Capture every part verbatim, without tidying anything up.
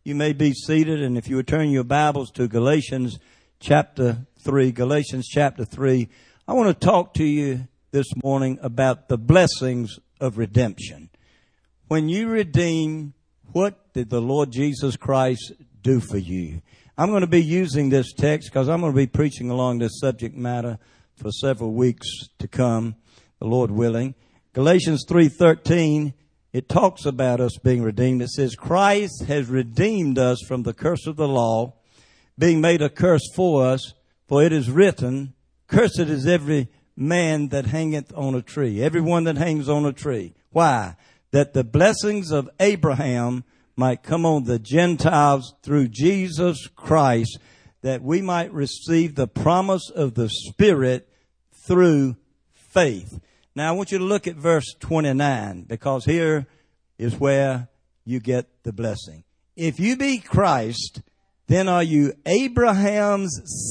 You may be seated, and if you would turn your Bibles to Galatians chapter three, Galatians chapter three, I want to talk to you this morning about the blessings of redemption. When you redeem, what did the Lord Jesus Christ do for you? I'm going to be using this text because I'm going to be preaching along this subject matter for several weeks to come, the Lord willing. Galatians three thirteen, it talks about us being redeemed. It says, Christ has redeemed us from the curse of the law, being made a curse for us, for it is written, cursed is every man that hangeth on a tree, everyone that hangs on a tree. Why? That the blessings of Abraham might come on the Gentiles through Jesus Christ, that we might receive the promise of the Spirit through faith. Now, I want you to look at verse twenty-nine, because here is where you get the blessing. If you be Christ, then are you Abraham's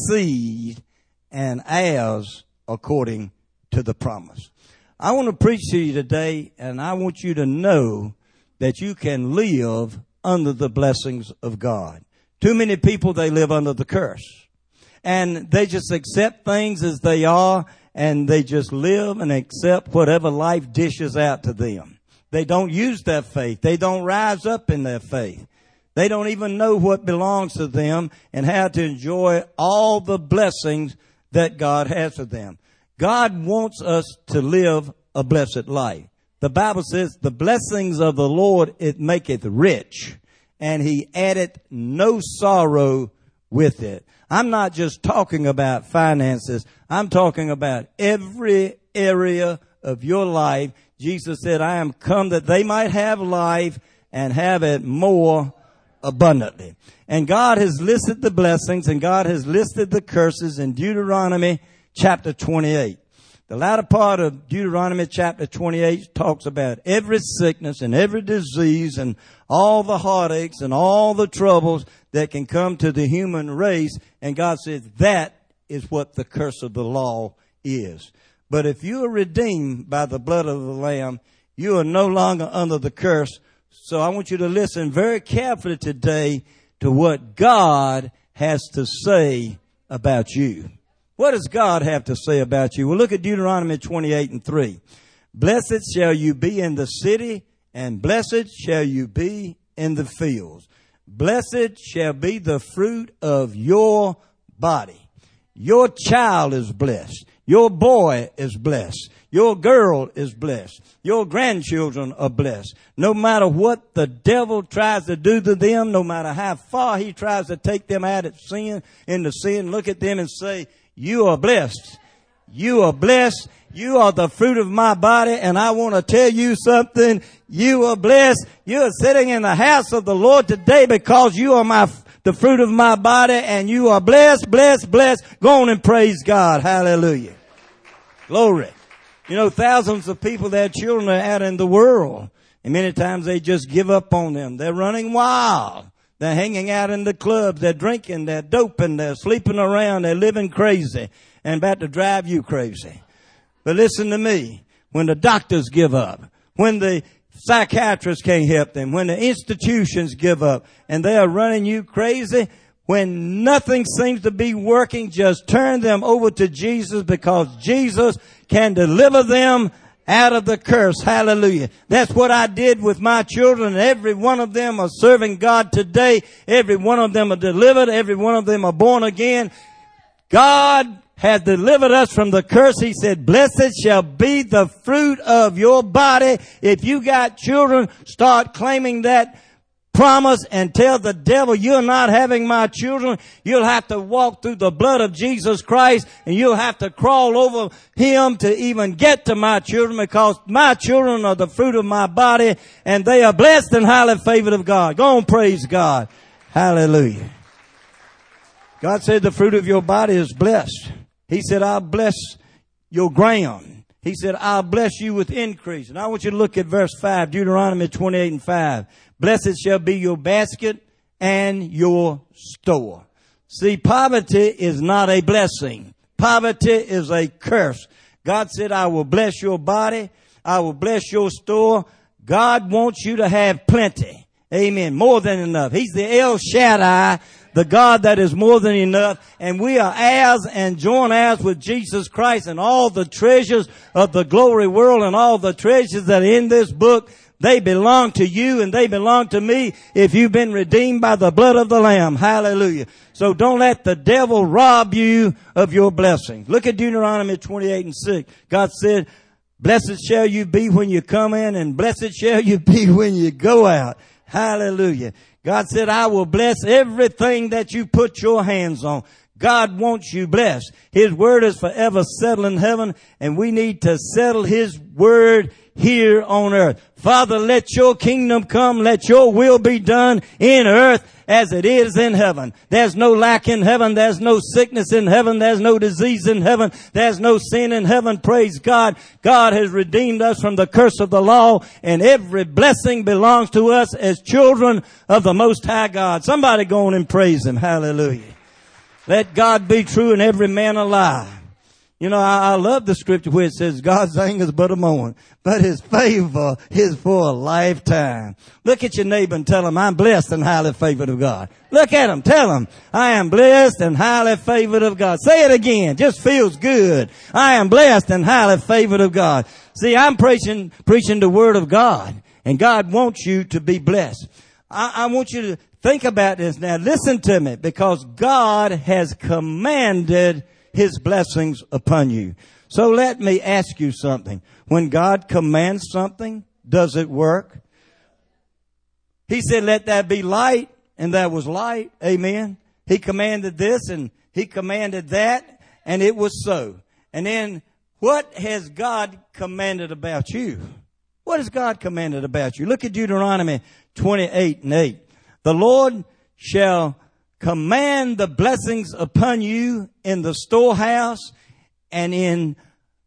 seed and heirs according to the promise. I want to preach to you today, and I want you to know that you can live under the blessings of God. Too many people, they live under the curse. And they just accept things as they are, and they just live and accept whatever life dishes out to them. They don't use their faith. They don't rise up in their faith. They don't even know what belongs to them and how to enjoy all the blessings that God has for them. God wants us to live a blessed life. The Bible says, the blessings of the Lord, it maketh rich, and he addeth no sorrow with it. I'm not just talking about finances. I'm talking about every area of your life. Jesus said, I am come that they might have life and have it more abundantly. And God has listed the blessings, and God has listed the curses in Deuteronomy chapter twenty-eight. The latter part of Deuteronomy chapter twenty-eight talks about every sickness and every disease and all the heartaches and all the troubles that can come to the human race. And God says that is what the curse of the law is. But if you are redeemed by the blood of the Lamb, you are no longer under the curse. So I want you to listen very carefully today to what God has to say about you. What does God have to say about you? Well, look at Deuteronomy twenty-eight and three. Blessed shall you be in the city, and blessed shall you be in the fields. Blessed shall be the fruit of your body. Your child is blessed. Your boy is blessed. Your girl is blessed. Your grandchildren are blessed. No matter what the devil tries to do to them, no matter how far he tries to take them out of sin, into sin, look at them and say, you are blessed. You are blessed. You are the fruit of my body. And I want to tell you something. You are blessed. You are sitting in the house of the Lord today because you are my, the fruit of my body, and you are blessed, blessed, blessed. Go on and praise God. Hallelujah. Glory. You know, thousands of people, their children are out in the world, and many times they just give up on them. They're running wild. They're hanging out in the clubs. They're drinking. They're doping. They're sleeping around. They're living crazy and about to drive you crazy. But listen to me. When the doctors give up, when the psychiatrists can't help them, when the institutions give up and they are running you crazy, when nothing seems to be working, just turn them over to Jesus, because Jesus can deliver them out of the curse. Hallelujah. That's what I did with my children. Every one of them are serving God today. Every one of them are delivered. Every one of them are born again. God has delivered us from the curse. He said, blessed shall be the fruit of your body. If you got children, start claiming that promise and tell the devil, you're not having my children. You'll have to walk through the blood of Jesus Christ, and you'll have to crawl over him to even get to my children, because my children are the fruit of my body, and they are blessed and highly favored of God. Go on, praise God. Hallelujah. God said the fruit of your body is blessed. He said, I'll bless your ground. He said, I'll bless you with increase. And I want you to look at verse five, Deuteronomy twenty-eight and five. Blessed shall be your basket and your store. See, poverty is not a blessing. Poverty is a curse. God said, I will bless your body. I will bless your store. God wants you to have plenty. Amen. More than enough. He's the El Shaddai, the God that is more than enough. And we are heirs and joint heirs with Jesus Christ, and all the treasures of the glory world and all the treasures that are in this book, they belong to you and they belong to me if you've been redeemed by the blood of the Lamb. Hallelujah. So don't let the devil rob you of your blessings. Look at Deuteronomy twenty-eight and six. God said, blessed shall you be when you come in, and blessed shall you be when you go out. Hallelujah. God said, I will bless everything that you put your hands on. God wants you blessed. His word is forever settled in heaven, and we need to settle His word here on earth. Father, let your kingdom come. Let your will be done in earth as it is in heaven. There's no lack in heaven. There's no sickness in heaven. There's no disease in heaven. There's no sin in heaven. Praise God. God has redeemed us from the curse of the law, and every blessing belongs to us as children of the Most High God. Somebody go on and praise Him. Hallelujah. Let God be true and every man a lie. You know, I, I love the scripture where it says, God's anger is but a moment, but His favor is for a lifetime. Look at your neighbor and tell him, I'm blessed and highly favored of God. Look at him. Tell him, I am blessed and highly favored of God. Say it again. Just feels good. I am blessed and highly favored of God. See, I'm preaching, preaching the word of God, and God wants you to be blessed. I, I want you to think about this now. Listen to me, because God has commanded His blessings upon you. So let me ask you something. When God commands something, does it work? He said, let there be light, and there was light. Amen. He commanded this and He commanded that, and it was so. And then what has God commanded about you? What has God commanded about you? Look at Deuteronomy twenty-eight and eight. The Lord shall command the blessings upon you in the storehouse and in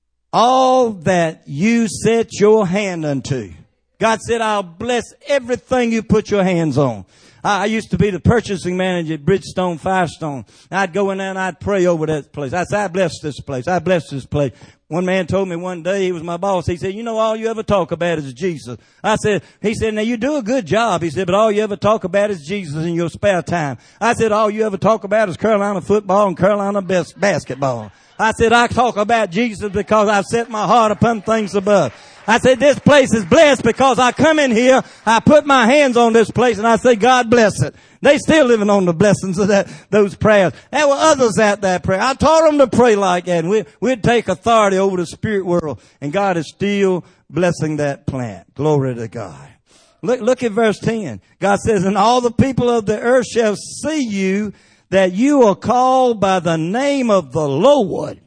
all that you set your hand unto. God said, I'll bless everything you put your hands on. I used to be the purchasing manager at Bridgestone Firestone. I'd go in there and I'd pray over that place. I said, I bless this place. I bless this place. One man told me one day, he was my boss, he said, you know, all you ever talk about is Jesus. I said, he said, now you do a good job. He said, but all you ever talk about is Jesus in your spare time. I said, all you ever talk about is Carolina football and Carolina bas- basketball. I said, I talk about Jesus because I've set my heart upon things above. I said, this place is blessed because I come in here, I put my hands on this place, and I say, God bless it. They still living on the blessings of that, those prayers. There were others out there praying. I taught them to pray like that, and we, we'd take authority over the spirit world, and God is still blessing that plant. Glory to God. Look, look at verse ten. God says, and all the people of the earth shall see you, that you are called by the name of the Lord.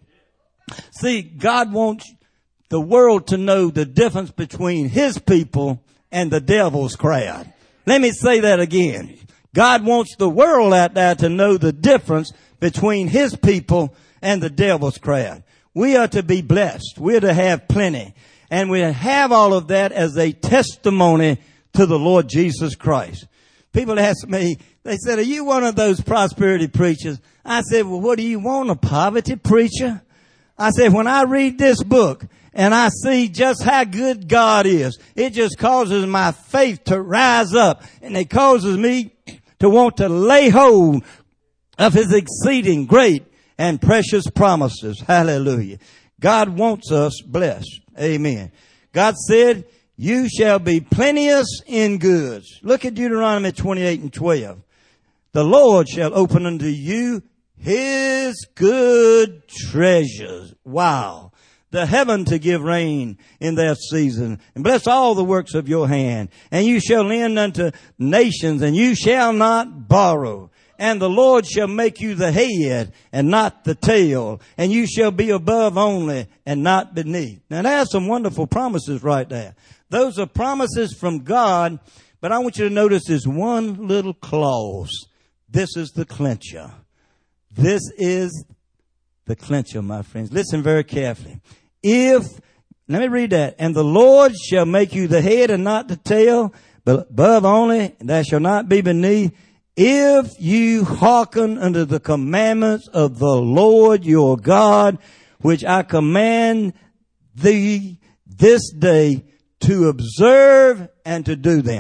See, God wants the world to know the difference between His people and the devil's crowd. Let me say that again. God wants the world out there to know the difference between His people and the devil's crowd. We are to be blessed. We're to have plenty. And we have all of that as a testimony to the Lord Jesus Christ. People ask me, they said, are you one of those prosperity preachers? I said, well, what do you want, a poverty preacher? I said, when I read this book and I see just how good God is, it just causes my faith to rise up, and it causes me to want to lay hold of His exceeding great and precious promises. Hallelujah. God wants us blessed. Amen. God said, you shall be plenteous in goods. Look at Deuteronomy twenty-eight and twelve. The Lord shall open unto you His good treasures. Wow. The heaven to give rain in their season, and bless all the works of your hand. And you shall lend unto nations, and you shall not borrow. And the Lord shall make you the head and not the tail, and you shall be above only and not beneath. Now there's some wonderful promises right there. Those are promises from God, but I want you to notice this one little clause. This is the clincher. This is the clincher, my friends. Listen very carefully. If, let me read that. And the Lord shall make you the head and not the tail, but above only, and that shall not be beneath. If you hearken unto the commandments of the Lord your God, which I command thee this day to observe and to do them.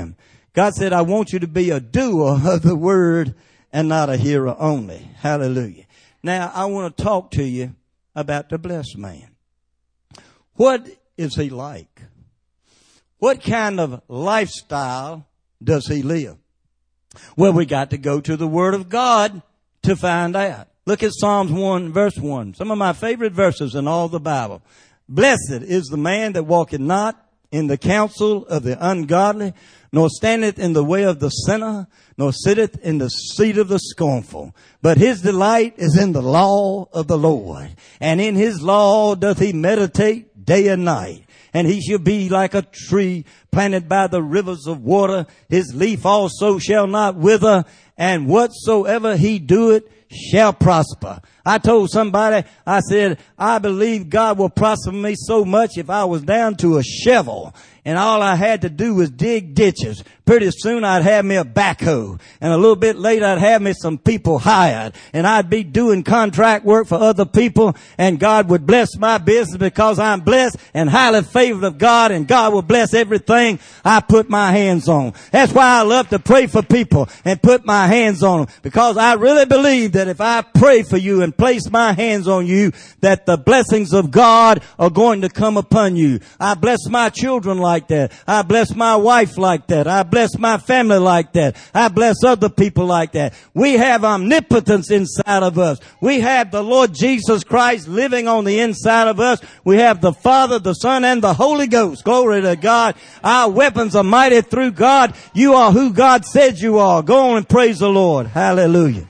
God said, I want you to be a doer of the word and not a hearer only. Hallelujah. Now, I want to talk to you about the blessed man. What is he like? What kind of lifestyle does he live? Well, we got to go to the Word of God to find out. Look at Psalms one, verse one. Some of my favorite verses in all the Bible. Blessed is the man that walketh not in the counsel of the ungodly, nor standeth in the way of the sinner, nor sitteth in the seat of the scornful. But his delight is in the law of the Lord, and in his law doth he meditate day and night. And he shall be like a tree planted by the rivers of water. His leaf also shall not wither, and whatsoever he doeth shall prosper. I told somebody, I said, I believe God will prosper me so much if I was down to a shovel and all I had to do was dig ditches. Pretty soon I'd have me a backhoe, and a little bit later I'd have me some people hired, and I'd be doing contract work for other people, and God would bless my business because I'm blessed and highly favored of God, and God will bless everything I put my hands on. That's why I love to pray for people and put my hands on them, because I really believe that if I pray for you and place my hands on you, that the blessings of God are going to come upon you. I bless my children like that. I bless my wife like that. I bless my family like that. I bless other people like that. We have omnipotence inside of us. We have the Lord Jesus Christ living on the inside of us. We have the Father, the Son, and the Holy Ghost. Glory to God. Our weapons are mighty through God. You are who God said you are. Go on and praise the Lord. Hallelujah.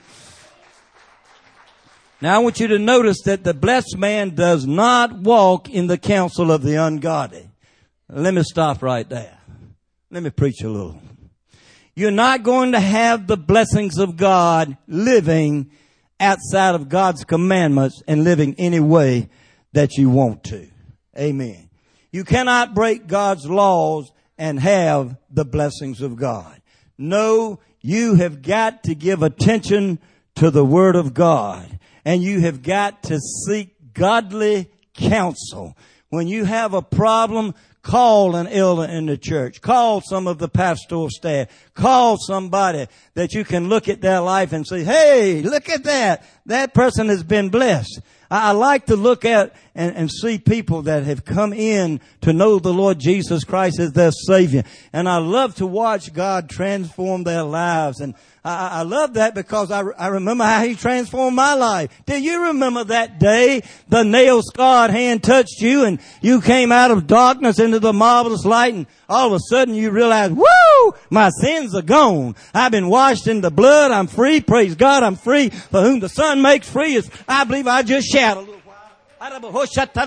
Now I want you to notice that the blessed man does not walk in the counsel of the ungodly. Let me stop right there. Let me preach a little. You're not going to have the blessings of God living outside of God's commandments and living any way that you want to. Amen. You cannot break God's laws and have the blessings of God. No, you have got to give attention to the Word of God, and you have got to seek godly counsel. When you have a problem, call an elder in the church. Call some of the pastoral staff. Call somebody that you can look at their life and say, hey, look at that. That person has been blessed. I like to look at and, and see people that have come in to know the Lord Jesus Christ as their Savior. And I love to watch God transform their lives. And I, I love that because I, I remember how He transformed my life. Do you remember that day the nail-scarred hand touched you and you came out of darkness into the marvelous light, and all of a sudden you realize, woo, my sins are gone. I've been washed in the blood. I'm free. Praise God, I'm free. For whom the Son makes free is, I believe I just shout a little while.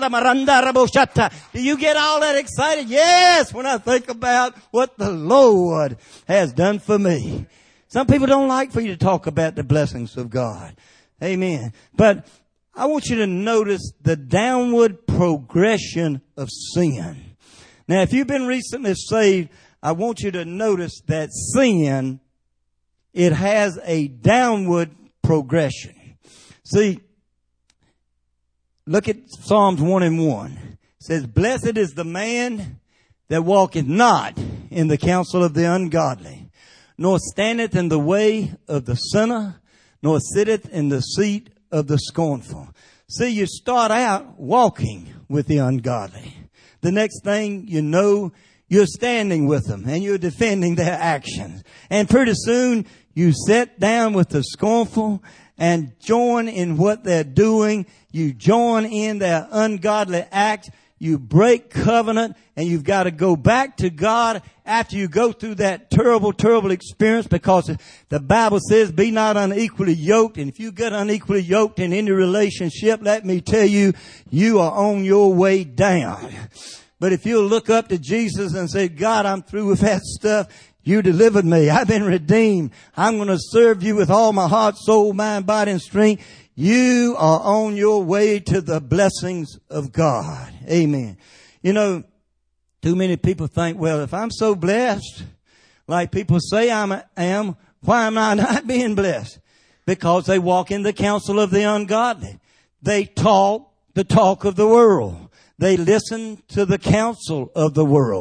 Do you get all that excited? Yes, when I think about what the Lord has done for me. Some people don't like for you to talk about the blessings of God. Amen. But I want you to notice the downward progression of sin. Now, if you've been recently saved, I want you to notice that sin, it has a downward progression. See, look at Psalms one and one. It says, blessed is the man that walketh not in the counsel of the ungodly, nor standeth in the way of the sinner, nor sitteth in the seat of the scornful. See, you start out walking with the ungodly. The next thing you know, you're standing with them and you're defending their actions. And pretty soon you sit down with the scornful and join in what they're doing. You join in their ungodly acts. You break covenant, and you've got to go back to God after you go through that terrible, terrible experience, because the Bible says, be not unequally yoked. And if you get unequally yoked in any relationship, let me tell you, you are on your way down. But if you'll look up to Jesus and say, God, I'm through with that stuff. You delivered me. I've been redeemed. I'm going to serve you with all my heart, soul, mind, body, and strength. You are on your way to the blessings of God. Amen. You know, too many people think, well, if I'm so blessed, like people say I am, why am I not being blessed? Because they walk in the counsel of the ungodly. They talk the talk of the world. They listen to the counsel of the world.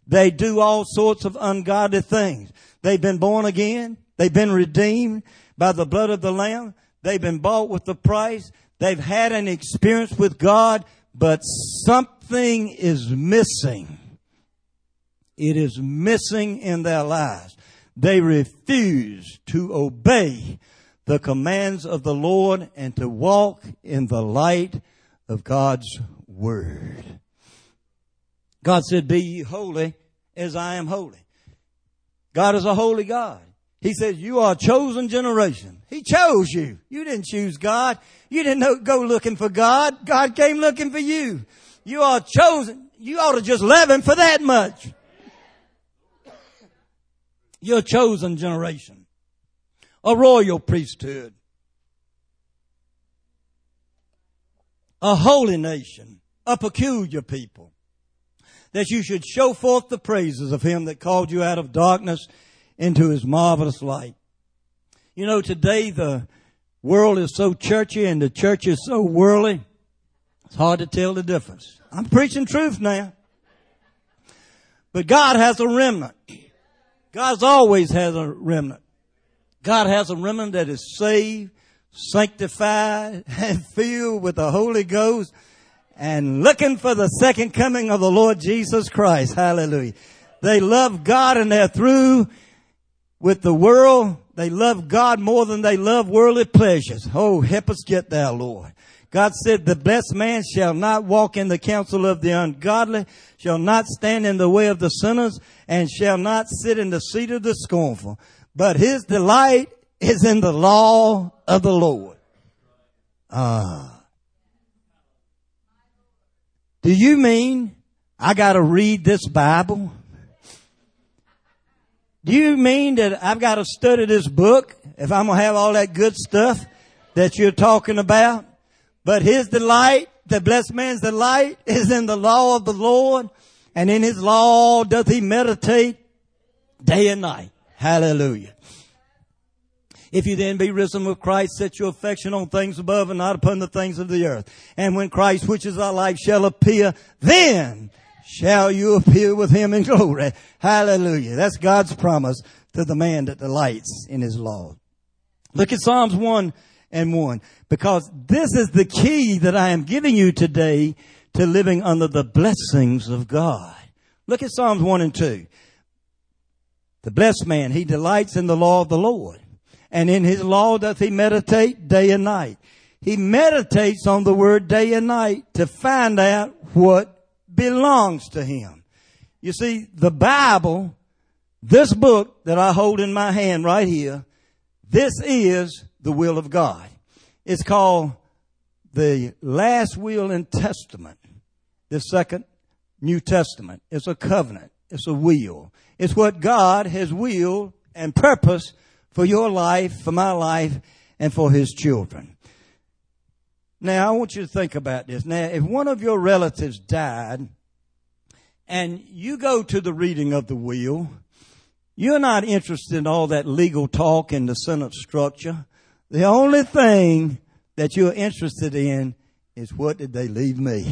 They do all sorts of ungodly things. They've been born again. They've been redeemed by the blood of the Lamb. They've been bought with the price. They've had an experience with God, but something is missing. It is missing in their lives. They refuse to obey the commands of the Lord and to walk in the light of God's Word. God said, be ye holy as I am holy. God is a holy God. He says, you are a chosen generation. He chose you. You didn't choose God. You didn't know, go looking for God. God came looking for you. You are chosen. You ought to just love Him for that much. You're a chosen generation. A royal priesthood. A holy nation. A peculiar people. That you should show forth the praises of Him that called you out of darkness into His marvelous light. You know, today the world is so churchy and the church is so worldly, it's hard to tell the difference. I'm preaching truth now. But God has a remnant. God's always has a remnant. God has a remnant that is saved, sanctified, and filled with the Holy Ghost, and looking for the second coming of the Lord Jesus Christ. Hallelujah. They love God and they're through with the world. They love God more than they love worldly pleasures. Oh, help us get there, Lord. God said, the blessed man shall not walk in the counsel of the ungodly, shall not stand in the way of the sinners, and shall not sit in the seat of the scornful. But his delight is in the law of the Lord. Ah. Do you mean I got to read this Bible? Do you mean that I've got to study this book if I'm going to have all that good stuff that you're talking about? But his delight, the blessed man's delight, is in the law of the Lord, and in his law doth he meditate day and night. Hallelujah. If you then be risen with Christ, set your affection on things above and not upon the things of the earth. And when Christ, which is our life, shall appear, then shall you appear with Him in glory. Hallelujah. That's God's promise to the man that delights in His law. Look at Psalms one and one, because this is the key that I am giving you today to living under the blessings of God. Look at Psalms one and two. The blessed man, he delights in the law of the Lord, and in His law doth he meditate day and night. He meditates on the word day and night to find out what belongs to him. You see, the Bible, this book that I hold in my hand right here, this is the will of God. It's called the last will and testament. The second New Testament. It's a covenant. It's a will. It's what God has willed and purposed for your life, for my life, and for His children. Now, I want you to think about this. Now, if one of your relatives died and you go to the reading of the will, you're not interested in all that legal talk and the Senate structure. The only thing that you're interested in is, what did they leave me?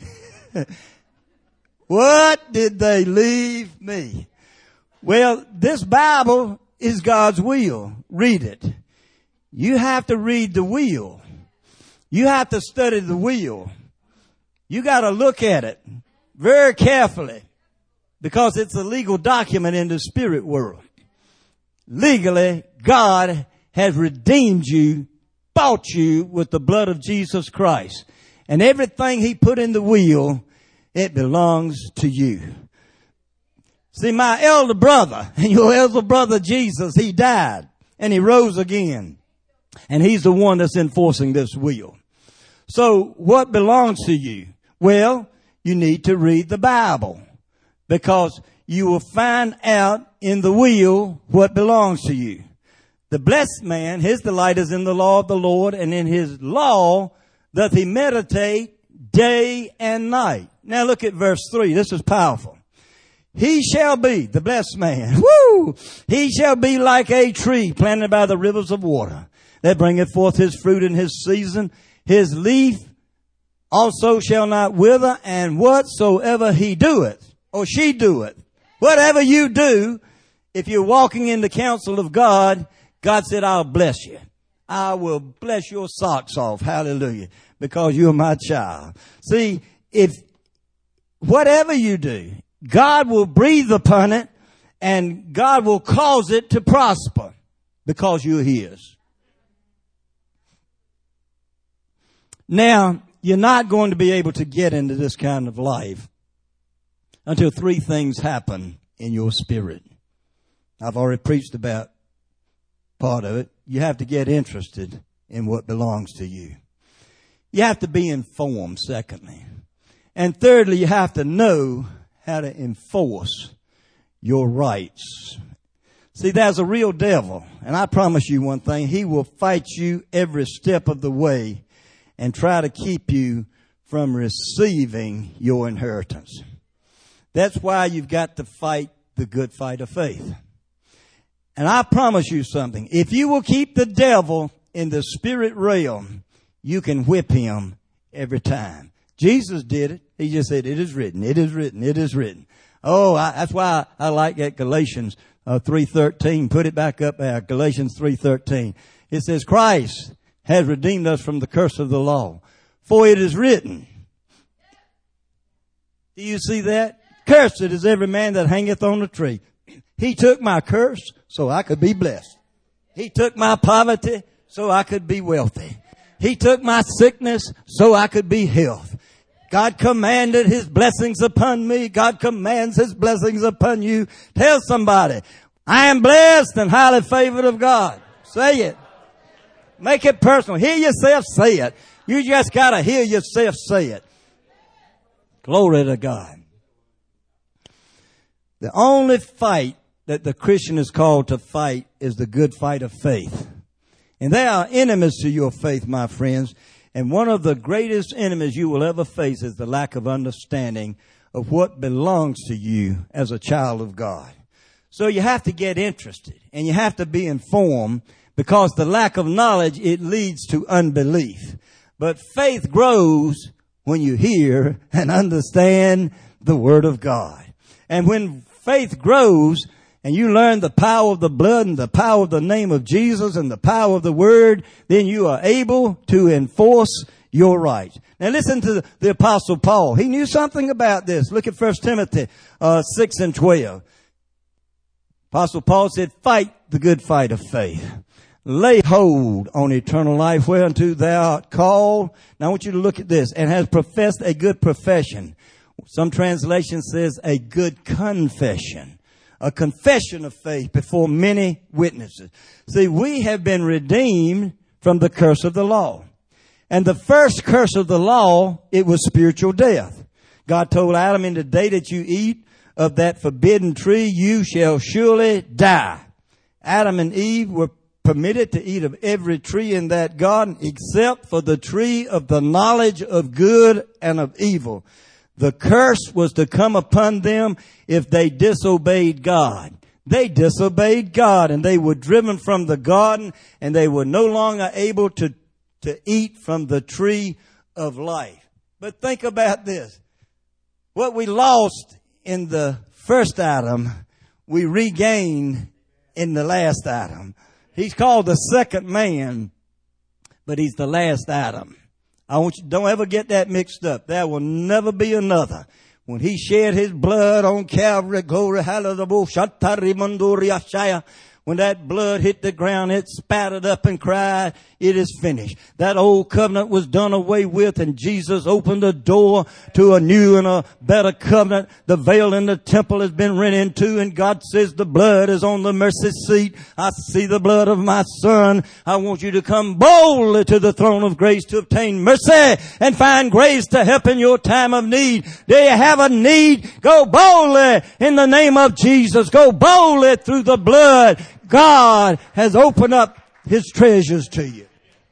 What did they leave me? Well, this Bible is God's will. Read it. You have to read the will. You have to study the will. You got to look at it very carefully, because it's a legal document in the spirit world. Legally, God has redeemed you, bought you with the blood of Jesus Christ. And everything He put in the will, it belongs to you. See, my elder brother and your elder brother Jesus, he died and he rose again. And he's the one that's enforcing this will. So what belongs to you? Well, you need to read the Bible, because you will find out in the will what belongs to you. The blessed man, his delight is in the law of the Lord, and in His law doth he meditate day and night. Now look at verse three. This is powerful. He shall be, the blessed man, woo! He shall be like a tree planted by the rivers of water, that bringeth forth his fruit in his season. His leaf also shall not wither, and whatsoever he doeth, or she doeth, Whatever you do, if you're walking in the counsel of God, God said, I'll bless you. I will bless your socks off. Hallelujah. Because you're my child. See, if whatever you do, God will breathe upon it and God will cause it to prosper because you're His. Now, you're not going to be able to get into this kind of life until three things happen in your spirit. I've already preached about part of it. You have to get interested in what belongs to you. You have to be informed, secondly. And thirdly, you have to know how to enforce your rights. See, there's a real devil, and I promise you one thing, he will fight you every step of the way and try to keep you from receiving your inheritance. That's why you've got to fight the good fight of faith. And I promise you something. If you will keep the devil in the spirit realm, you can whip him every time. Jesus did it. He just said, it is written, it is written, it is written. Oh, I, that's why I, I like that Galatians uh, three thirteen. Put it back up there, Galatians three thirteen. It says, Christ has redeemed us from the curse of the law. For it is written. Do you see that? Cursed is every man that hangeth on a tree. He took my curse so I could be blessed. He took my poverty so I could be wealthy. He took my sickness so I could be health. God commanded His blessings upon me. God commands His blessings upon you. Tell somebody, I am blessed and highly favored of God. Say it. Make it personal. Hear yourself say it. You just got to hear yourself say it. Glory to God. The only fight that the Christian is called to fight is the good fight of faith. And there are enemies to your faith, my friends. And one of the greatest enemies you will ever face is the lack of understanding of what belongs to you as a child of God. So you have to get interested and you have to be informed, because the lack of knowledge, it leads to unbelief. But faith grows when you hear and understand the Word of God. And when faith grows and you learn the power of the blood and the power of the name of Jesus and the power of the Word, then you are able to enforce your rights. Now listen to the, the Apostle Paul. He knew something about this. Look at First Timothy uh, six and twelve. Apostle Paul said, fight the good fight of faith. Lay hold on eternal life whereunto thou art called. Now I want you to look at this. And has professed a good profession. Some translation says a good confession. A confession of faith before many witnesses. See, we have been redeemed from the curse of the law. And the first curse of the law, it was spiritual death. God told Adam, in the day that you eat of that forbidden tree, you shall surely die. Adam and Eve were permitted to eat of every tree in that garden except for the tree of the knowledge of good and of evil. The curse was to come upon them if they disobeyed God. They disobeyed God and they were driven from the garden and they were no longer able to, to eat from the tree of life. But think about this. What we lost in the first Adam, we regained in the last Adam. He's called the second man, but he's the last Adam. I want you, don't ever get that mixed up. There will never be another. When He shed His blood on Calvary, glory, hallelujah, when that blood hit the ground, it spattered up and cried, it is finished. That old covenant was done away with, and Jesus opened the door to a new and a better covenant. The veil in the temple has been rent in two, and God says the blood is on the mercy seat. I see the blood of my Son. I want you to come boldly to the throne of grace to obtain mercy and find grace to help in your time of need. Do you have a need? Go boldly in the name of Jesus. Go boldly through the blood. God has opened up His treasures to you.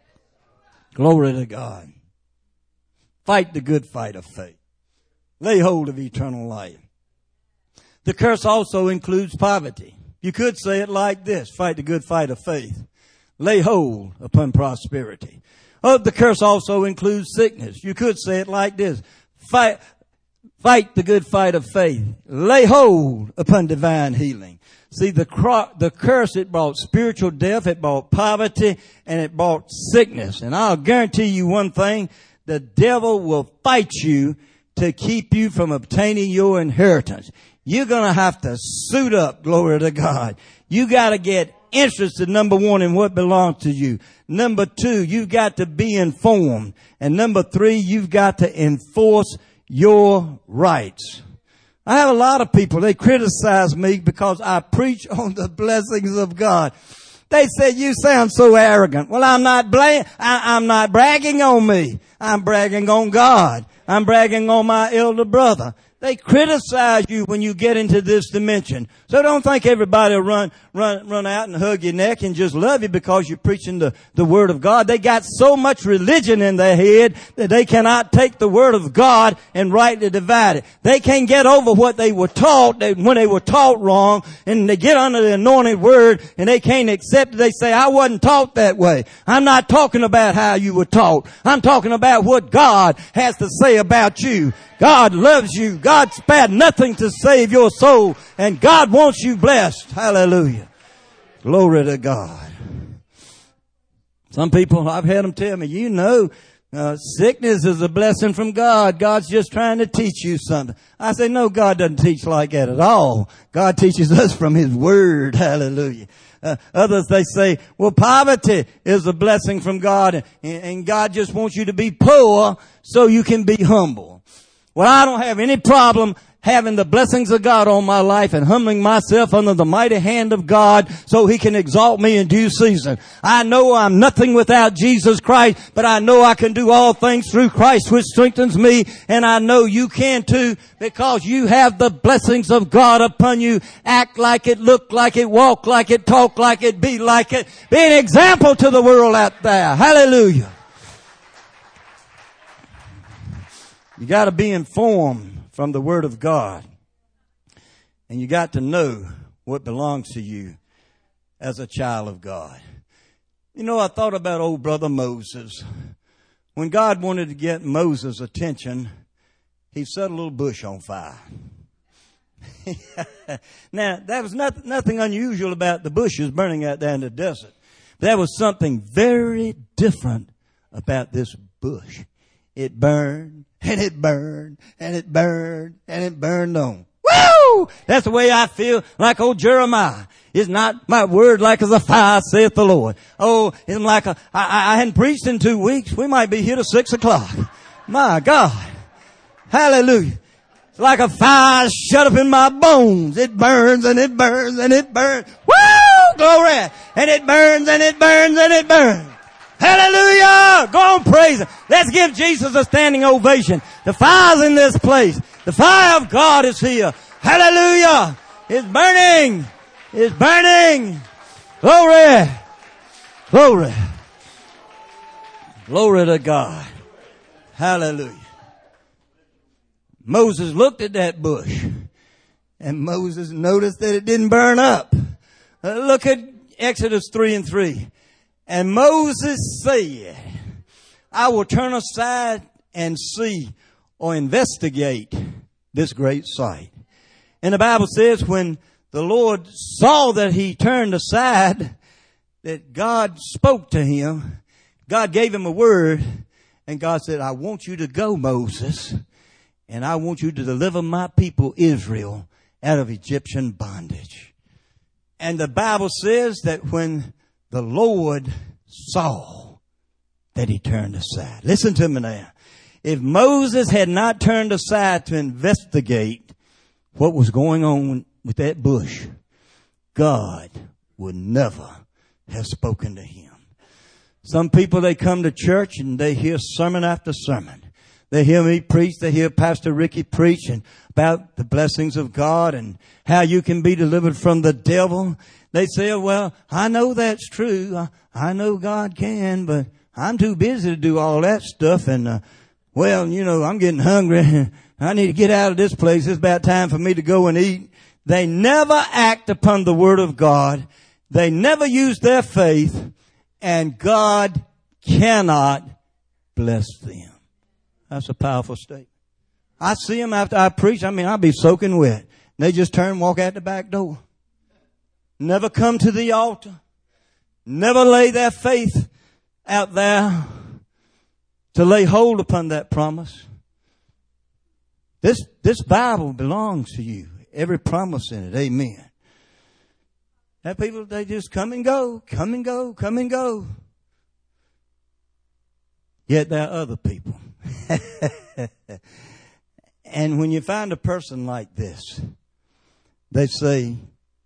Glory to God. Fight the good fight of faith. Lay hold of eternal life. The curse also includes poverty. You could say it like this. Fight the good fight of faith. Lay hold upon prosperity. Oh, the curse also includes sickness. You could say it like this. Fight, Fight the good fight of faith. Lay hold upon divine healing. See, the cro- the curse, it brought spiritual death, it brought poverty, and it brought sickness. And I'll guarantee you one thing, the devil will fight you to keep you from obtaining your inheritance. You're going to have to suit up, glory to God. You got to get interested, number one, in what belongs to you. Number two, you've got to be informed. And number three, you've got to enforce your rights. I have a lot of people, they criticize me because I preach on the blessings of God. They say, you sound so arrogant. Well, I'm not bla- I, I'm not bragging on me. I'm bragging on God. I'm bragging on my elder brother. They criticize you when you get into this dimension. So don't think everybody will run, run, run out and hug your neck and just love you because you're preaching the, the Word of God. They got so much religion in their head that they cannot take the Word of God and rightly divide it. They can't get over what they were taught when they were taught wrong, and they get under the anointed Word and they can't accept it. They say, I wasn't taught that way. I'm not talking about how you were taught. I'm talking about what God has to say about you. God loves you. God spared nothing to save your soul. And God wants you blessed. Hallelujah. Glory to God. Some people, I've had them tell me, you know, uh, sickness is a blessing from God. God's just trying to teach you something. I say, no, God doesn't teach like that at all. God teaches us from His Word. Hallelujah. Uh, others, they say, well, poverty is a blessing from God, and, and God just wants you to be poor so you can be humble. Well, I don't have any problem having the blessings of God on my life and humbling myself under the mighty hand of God so He can exalt me in due season. I know I'm nothing without Jesus Christ, but I know I can do all things through Christ which strengthens me, and I know you can too because you have the blessings of God upon you. Act like it, look like it, walk like it, talk like it, be like it. Be an example to the world out there. Hallelujah. You got to be informed from the Word of God. And you got to know what belongs to you as a child of God. You know, I thought about old brother Moses. When God wanted to get Moses' attention, He set a little bush on fire. Now, there was not, nothing unusual about the bushes burning out there in the desert. There was something very different about this bush. It burned, and it burned, and it burned, and it burned on. Woo! That's the way I feel like old Jeremiah. Is not my word like as a fire, saith the Lord. Oh, it's like a, I, I hadn't preached in two weeks. We might be here till six o'clock. My God. Hallelujah. It's like a fire shut up in my bones. It burns and it burns and it burns. Woo! Glory! And it burns and it burns and it burns. Hallelujah! Go on, praise Him. Let's give Jesus a standing ovation. The fire's in this place. The fire of God is here. Hallelujah! It's burning. It's burning. Glory. Glory. Glory to God. Hallelujah. Moses looked at that bush, and Moses noticed that it didn't burn up. Uh, look at Exodus three and three. And Moses said, I will turn aside and see or investigate this great sight. And the Bible says when the Lord saw that he turned aside, that God spoke to him. God gave him a word, and God said, I want you to go, Moses, and I want you to deliver my people Israel out of Egyptian bondage. And the Bible says that when the Lord saw that he turned aside. Listen to me now. If Moses had not turned aside to investigate what was going on with that bush, God would never have spoken to him. Some people, they come to church and they hear sermon after sermon. They hear me preach. They hear Pastor Ricky preach and about the blessings of God and how you can be delivered from the devil. They say, well, I know that's true. I know God can, but I'm too busy to do all that stuff. And, uh, well, you know, I'm getting hungry. I need to get out of this place. It's about time for me to go and eat. They never act upon the word of God. They never use their faith, and God cannot bless them. That's a powerful statement. I see them after I preach. I mean, I'll be soaking wet. They just turn and walk out the back door. Never come to the altar. Never lay their faith out there to lay hold upon that promise. This, this Bible belongs to you. Every promise in it. Amen. That people, they just come and go, come and go, come and go. Yet there are other people. And when you find a person like this, they say,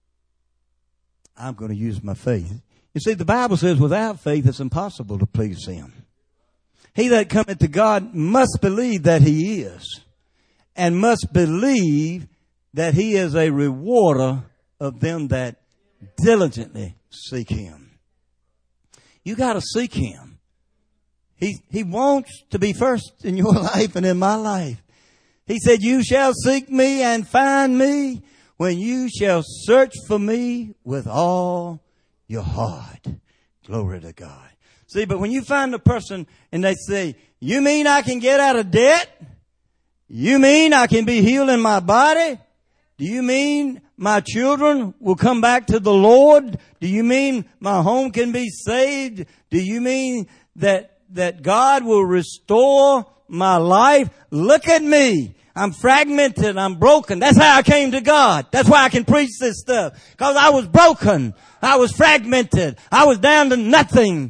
I'm going to use my faith. You see, the Bible says without faith it's impossible to please Him. He that cometh to God must believe that He is, and must believe that He is a rewarder of them that diligently seek Him. You got to seek Him. He, he wants to be first in your life and in my life. He said, you shall seek me and find me when you shall search for me with all your heart. Glory to God. See, but when you find a person and they say, you mean I can get out of debt? You mean I can be healed in my body? Do you mean my children will come back to the Lord? Do you mean my home can be saved? Do you mean that, that God will restore my life? Look at me. I'm fragmented. I'm broken. That's how I came to God. That's why I can preach this stuff. Because I was broken. I was fragmented. I was down to nothing.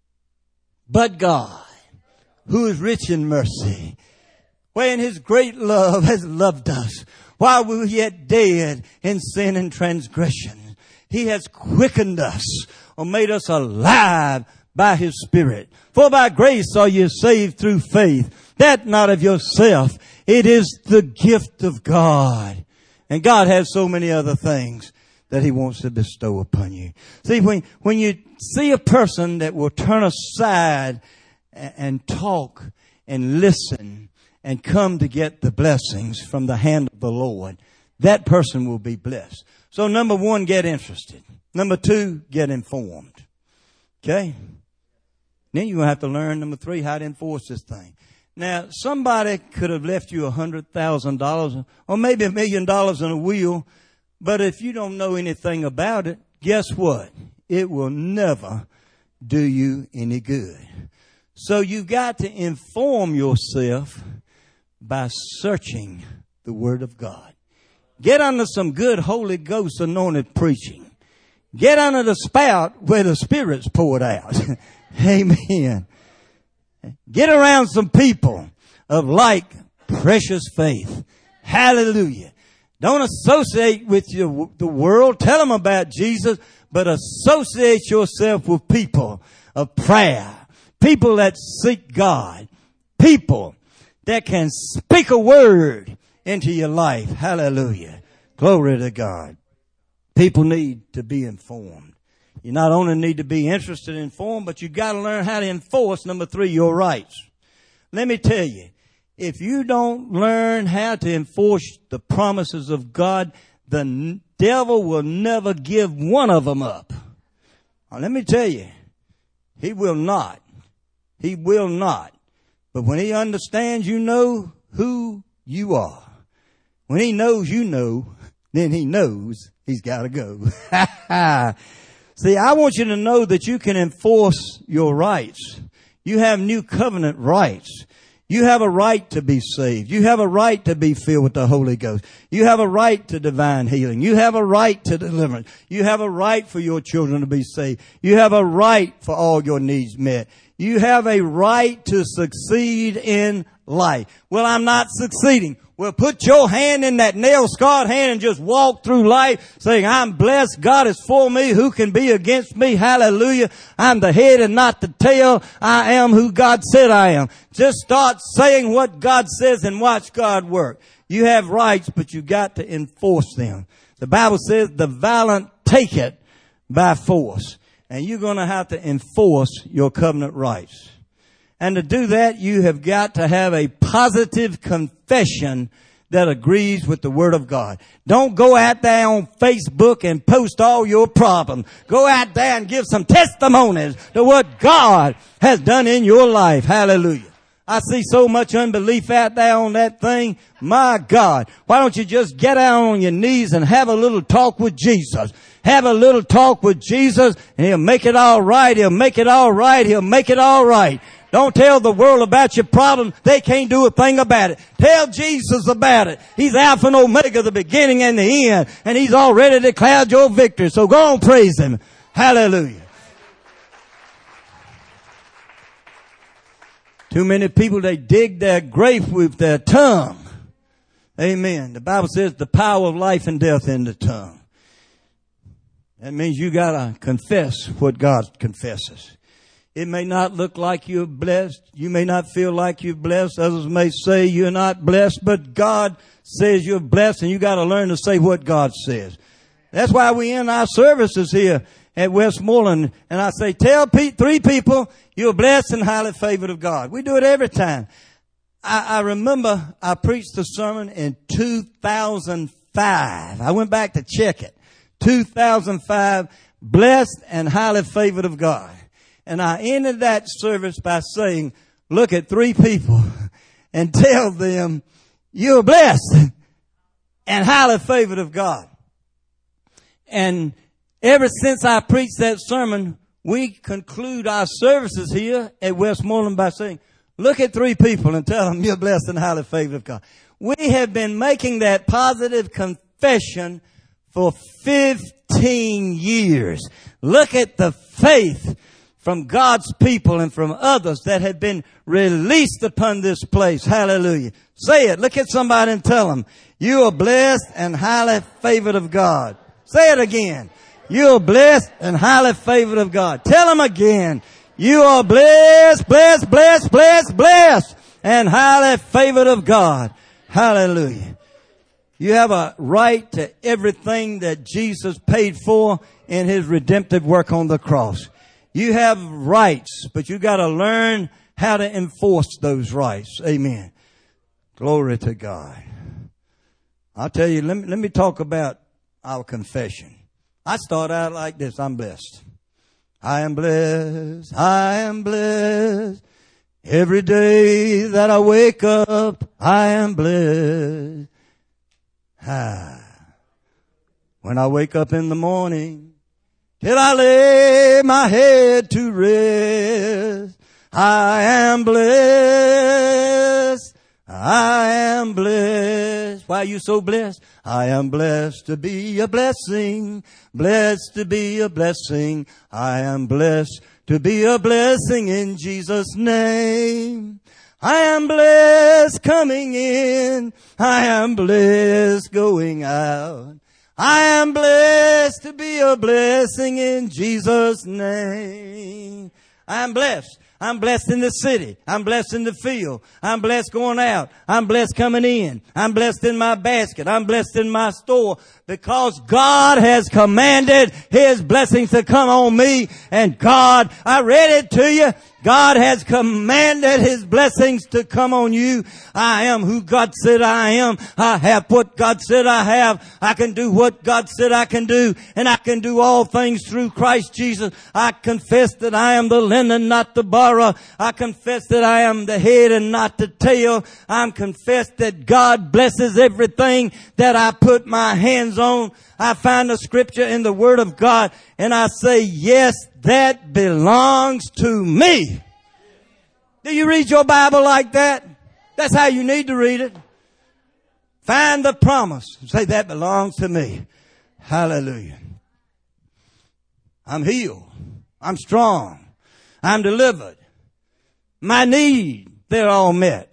But God, who is rich in mercy, where in His great love has loved us while we were yet dead in sin and transgression. He has quickened us or made us alive by His Spirit. For by grace are you saved through faith, that not of yourself. It is the gift of God. And God has so many other things that He wants to bestow upon you. See, when, when you see a person that will turn aside and, and talk and listen and come to get the blessings from the hand of the Lord, that person will be blessed. So number one, get interested. Number two, get informed. Okay? Then you're going to have to learn, number three, how to enforce this thing. Now, somebody could have left you a hundred thousand dollars or maybe a million dollars in a will, but if you don't know anything about it, guess what? It will never do you any good. So you've got to inform yourself by searching the Word of God. Get under some good Holy Ghost anointed preaching. Get under the spout where the Spirit's poured out. Amen. Get around some people of like precious faith. Hallelujah. Don't associate with your, the world. Tell them about Jesus, but associate yourself with people of prayer. People that seek God. People that can speak a word into your life. Hallelujah. Glory to God. People need to be informed. You not only need to be interested and informed, but you got to learn how to enforce, number three, your rights. Let me tell you, if you don't learn how to enforce the promises of God, the devil will never give one of them up. Now, let me tell you, he will not. He will not. But when he understands you know who you are, when he knows you know, then he knows he's got to go. See, I want you to know that you can enforce your rights. You have new covenant rights. You have a right to be saved. You have a right to be filled with the Holy Ghost. You have a right to divine healing. You have a right to deliverance. You have a right for your children to be saved. You have a right for all your needs met. You have a right to succeed in life. Well, I'm not succeeding. Well, put your hand in that nail-scarred hand and just walk through life saying, I'm blessed. God is for me. Who can be against me? Hallelujah. I'm the head and not the tail. I am who God said I am. Just start saying what God says and watch God work. You have rights, but you got to enforce them. The Bible says the violent take it by force. And you're going to have to enforce your covenant rights. And to do that, you have got to have a positive confession that agrees with the Word of God. Don't go out there on Facebook and post all your problems. Go out there and give some testimonies to what God has done in your life. Hallelujah. I see so much unbelief out there on that thing. My God, why don't you just get down on your knees and have a little talk with Jesus? Have a little talk with Jesus and He'll make it all right. He'll make it all right. He'll make it all right. Don't tell the world about your problem. They can't do a thing about it. Tell Jesus about it. He's Alpha and Omega, the beginning and the end. And He's already declared your victory. So go on, praise Him. Hallelujah. Too many people, they dig their grave with their tongue. Amen. The Bible says the power of life and death in the tongue. That means you gotta confess what God confesses. It may not look like you're blessed. You may not feel like you're blessed. Others may say you're not blessed, but God says you're blessed, and you gotta learn to say what God says. That's why we end our services here at Westmoreland, and I say, tell pe- three people you're blessed and highly favored of God. We do it every time. I, I remember I preached a sermon in two thousand five. I went back to check it. two thousand five, blessed and highly favored of God. And I ended that service by saying, look at three people and tell them you're blessed and highly favored of God. And ever since I preached that sermon, we conclude our services here at Westmoreland by saying, look at three people and tell them you're blessed and highly favored of God. We have been making that positive confession for fifteen years. Look at the faith from God's people and from others that have been released upon this place. Hallelujah. Say it. Look at somebody and tell them, you are blessed and highly favored of God. Say it again. You are blessed and highly favored of God. Tell them again. You are blessed, blessed, blessed, blessed, blessed, and highly favored of God. Hallelujah. You have a right to everything that Jesus paid for in His redemptive work on the cross. You have rights, but you got to learn how to enforce those rights. Amen. Glory to God. I'll tell you, let me, let me talk about our confession. I start out like this. I'm blessed. I am blessed. I am blessed. Every day that I wake up, I am blessed. Ah. When I wake up in the morning, till I lay my head to rest, I am blessed. I am blessed. Why are you so blessed? I am blessed to be a blessing. Blessed to be a blessing. I am blessed to be a blessing in Jesus' name. I am blessed coming in. I am blessed going out. I am blessed to be a blessing in Jesus' name. I am blessed. I'm blessed in the city. I'm blessed in the field. I'm blessed going out. I'm blessed coming in. I'm blessed in my basket. I'm blessed in my store because God has commanded His blessings to come on me. And God, I read it to you. God has commanded His blessings to come on you. I am who God said I am. I have what God said I have. I can do what God said I can do. And I can do all things through Christ Jesus. I confess that I am the lender, not the borrower. I confess that I am the head and not the tail. I'm confessed that God blesses everything that I put my hands on. I find a scripture in the Word of God and I say, yes, that belongs to me. Do you read your Bible like that? That's how you need to read it. Find the promise. Say, that belongs to me. Hallelujah. I'm healed. I'm strong. I'm delivered. My need, they're all met.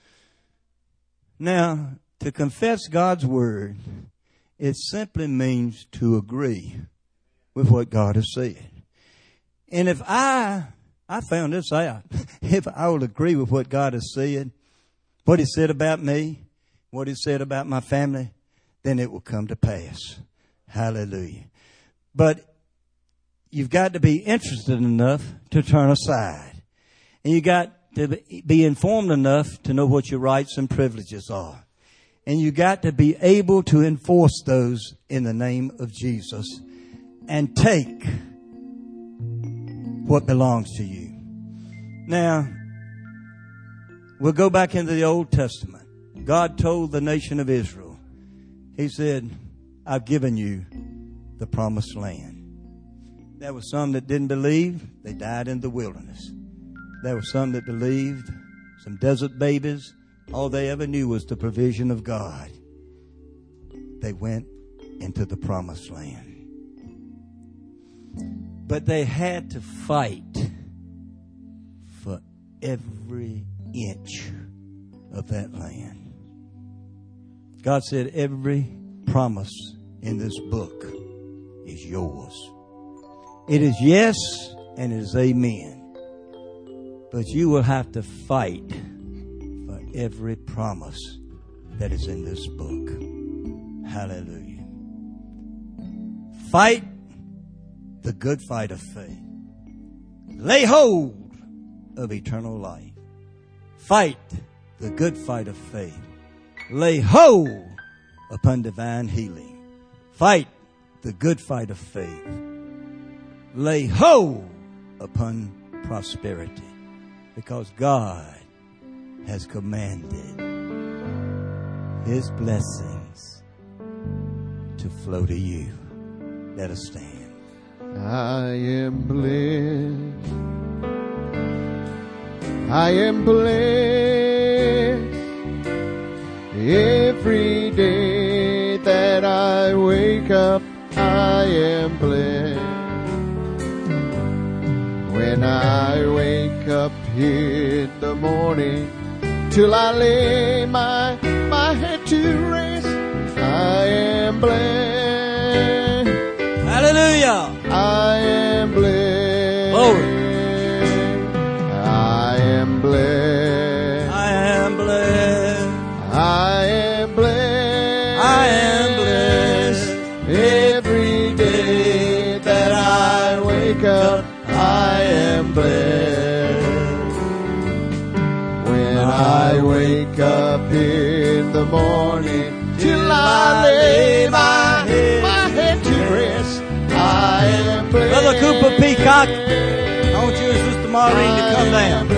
Now, to confess God's Word, it simply means to agree with what God has said. And if I, I found this out, if I will agree with what God has said, what He said about me, what He said about my family, then it will come to pass. Hallelujah. But you've got to be interested enough to turn aside. And you got to be informed enough to know what your rights and privileges are. And you got to be able to enforce those in the name of Jesus and take what belongs to you. Now, We'll go back into the Old Testament. God told the nation of Israel, He said, I've given you the promised land. There were some that didn't believe. They died in the wilderness. There were some that believed, some desert babies. All they ever knew was the provision of God. They went into the promised land. But they had to fight for every inch of that land. God said every promise in this book is yours. It is yes and it is amen. But you will have to fight for every promise that is in this book. Hallelujah. Fight the good fight of faith. Lay hold of eternal life. Fight the good fight of faith. Lay hold upon divine healing. Fight the good fight of faith. Lay hold upon prosperity. Because God has commanded His blessings to flow to you. Let us stand. I am blessed. I am blessed. Every day that I wake up, I am blessed. When I wake up in the morning, till I lay my, my head to rest, I am blessed. Hallelujah. I am blessed. Glory. I am blessed. I am blessed. I am blessed. I am blessed. Every day that I wake up, I am blessed. When I wake up in the morning, till I lay my, my head to rest, I am blessed. Brother Cooper Peacock, I want you and Sister Maureen to come down.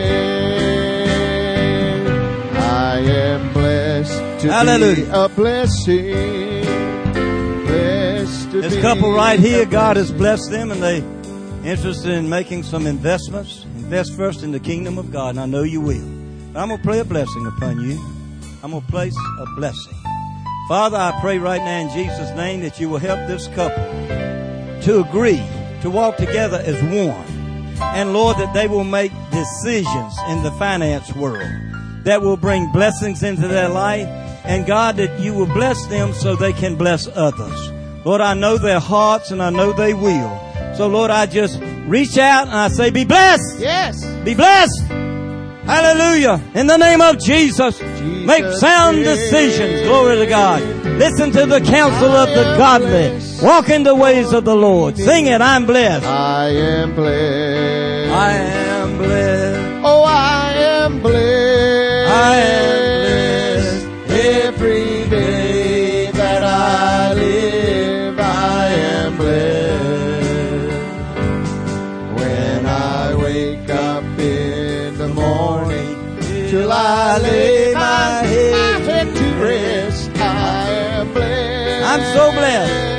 I am blessed to Hallelujah. be a blessing. Blessed to This be couple right here, a God has blessed them, and they interested in making some investments. Invest first in the kingdom of God, and I know you will. But I'm going to pray a blessing upon you. I'm going to place a blessing. Father, I pray right now in Jesus' name that you will help this couple to agree, to walk together as one. And Lord, that they will make decisions in the finance world that will bring blessings into their life. And God, that you will bless them so they can bless others. Lord, I know their hearts and I know they will. So Lord, I just reach out and I say, be blessed. Yes. Be blessed. Hallelujah. In the name of Jesus, Jesus make sound is. decisions. Glory to God. Listen to the counsel of the godly. Walk in the ways of the Lord. Sing it. I'm blessed. I am blessed. I am blessed. Oh, I am blessed. I am blessed. Every day that I live, I am blessed. When I wake up in the morning, till I lay my head to rest, I am blessed. I'm so blessed.